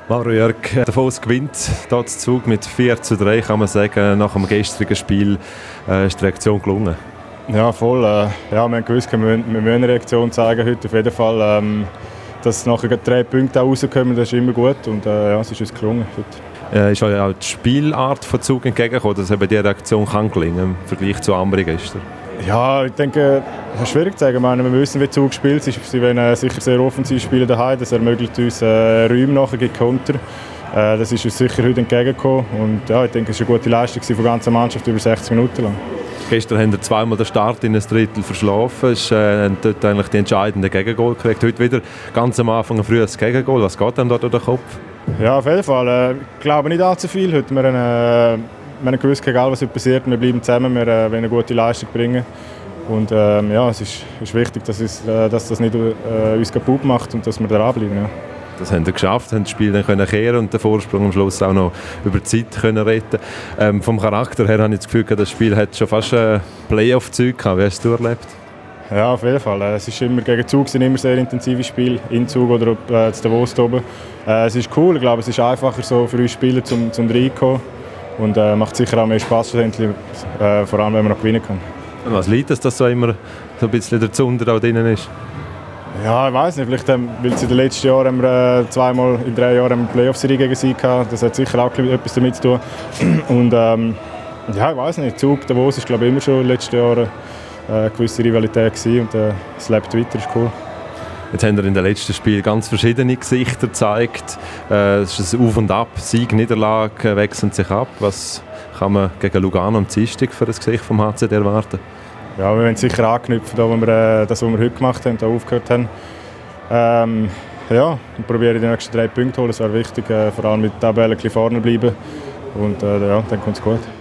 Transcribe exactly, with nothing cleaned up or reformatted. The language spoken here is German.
Mauro Jörg, der Foss gewinnt hier zu Zug mit vier zu drei, kann man sagen. Nach dem gestrigen Spiel äh, ist die Reaktion gelungen. Ja, voll. Äh, ja, wir haben gewusst, wir müssen, wir müssen eine Reaktion zeigen heute auf jeden Fall. Ähm, dass nachher drei Punkte auch rauskommen, das ist immer gut und äh, ja, es ist uns gelungen heute. Äh, ist euch auch die Spielart von Zug entgegengekommen, dass eben diese Reaktion kann gelingen im Vergleich zu anderen gestern? Ja, ich denke, es ist schwierig zu sagen. Ich meine, wir wissen, wie Zug spielt. Sie wollen äh, sicher sehr offensiv spielen daheim. Das ermöglicht uns äh, Räume nachher gegen Konter. Äh, das ist uns sicher heute entgegengekommen. Und ja, ich denke, es war eine gute Leistung von der ganzen Mannschaft über sechzig Minuten lang. Gestern haben wir zweimal den Start in ein Drittel verschlafen. Es äh, haben dort eigentlich die entscheidenden Gegengol gekriegt. Heute wieder ganz am Anfang ein frühes Gegengol. Was geht einem da durch den Kopf? Ja, auf jeden Fall. Äh, ich glaube nicht allzu viel. Heute wir eine, äh, wir haben gewusst, egal was passiert, wir bleiben zusammen, wir äh, wollen eine gute Leistung bringen. Und ähm, ja, es ist, ist wichtig, dass, es, äh, dass das nicht äh, uns kaputt macht und dass wir dranbleiben. Ja. Das haben wir geschafft, haben das Spiel dann können kehren und den Vorsprung am Schluss auch noch über die Zeit können retten. Ähm, vom Charakter her habe ich das Gefühl, das Spiel hat schon fast ein Playoff-Zeug gehabt. Wie hast du es erlebt? Ja, auf jeden Fall. Es ist immer gegen Zug sind immer sehr intensive Spiele, in Zug oder ob, äh, zu Davos oben. Äh, es ist cool, ich glaube, es ist einfacher so für uns Spieler zum, zum reinkommen und äh, macht sicher auch mehr Spass, äh, vor allem wenn man noch gewinnen kann. Und was liegt es, dass so immer so ein bisschen der Zunder da drin ist? Ja, ich weiß nicht. Vielleicht, ähm, weil es in den letzten Jahren haben wir, äh, zweimal in drei Jahren eine Playoff-Serie gegen sie gehabt. Das hat sicher auch etwas damit zu tun. Und ähm, ja, ich weiß nicht. Zug, Davos ist glaube ich immer schon in den letzten Jahren äh, eine gewisse Rivalität gewesen und äh, es lebt weiter, ist cool. Jetzt haben wir in den letzten Spielen ganz verschiedene Gesichter gezeigt. Äh, es ist ein Auf und Ab, Sieg, Niederlage wechseln sich ab. Was kann man gegen Lugano am Dienstag für das Gesicht vom H C D erwarten? Ja, wir werden sicher anknüpfen, da, wo wir, äh, das, was wir heute gemacht haben, da aufgehört haben. Ähm, ja, und probieren die nächsten drei Punkte zu holen. Das wäre wichtig, äh, vor allem mit der Tabelle ein bisschen vorne bleiben. Und äh, ja, dann kommt es gut.